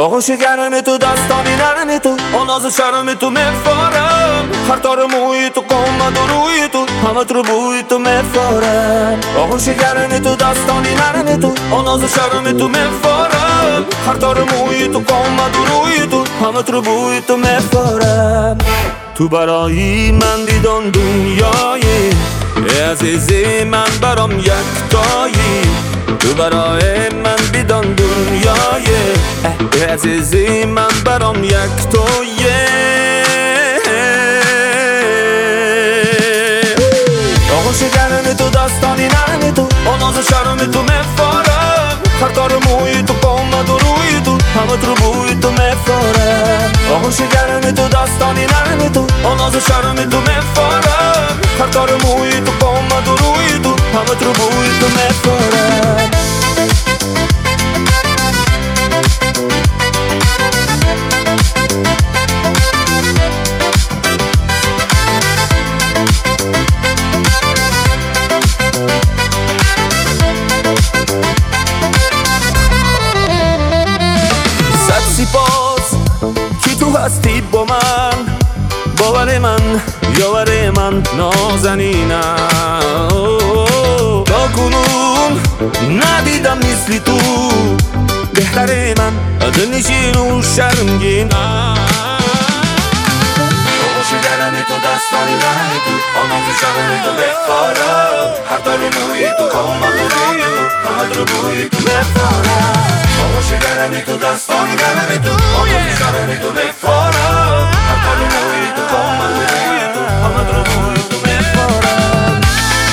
آغوش گرم تو، دستانی نرم تو، آن ناز شرم تو میفارم. هر تار موی تو، قامت و روی تو، همت رو بوی تو میفارم. آغوش گرم تو، دستانی نرم تو، آن ناز شرم تو میفارم. هر تار موی تو، قامت و روی تو، همت رو بوی تو میفارم. تو برای من دیدن دنیایی، عزیزی من برام یکتایی. تو برای من دیدن دنیایی، عزیزی من برام یکتایی. آغوش گرم تو، دستانی نرم تو، آن ناز شرم تو میفارم. هر تار موی تو، قامت و روی تو، همت رو بوی تو میفارم. آغوش گرم تو، دستانی نرم تو، آن ناز شرم تو میفارم. هر تار موی تو، قامت و روی تو، همت رو بوی تو میفارم. سپاس که تو هستی با من، باور من، یاور من، نازنینم. تا کنون ندیدم مثل تو، بهتر من، دلنشین و شرمگینم. آغوش گرم تو، دستانی نرم تو، آن ناز شرم تو میفارم. هر تار موی تو، قامت و روی تو، همت رو بوی تو میفارم. آغوش گرم تو، دستانی نرم تو، آن ناز شرم تو میفارم. هر تار موی تو، قامت و روی تو، همت رو بوی تو میفارم.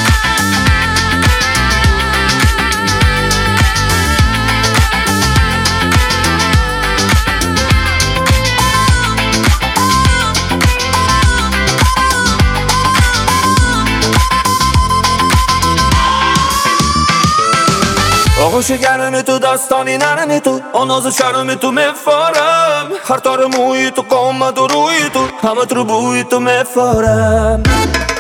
آغوش گرم تو، دستانی نرم تو، آن ناز شرم تو میفارم. هر تار موی تو، قامت و روی تو، همت رو بوی تو میفارم.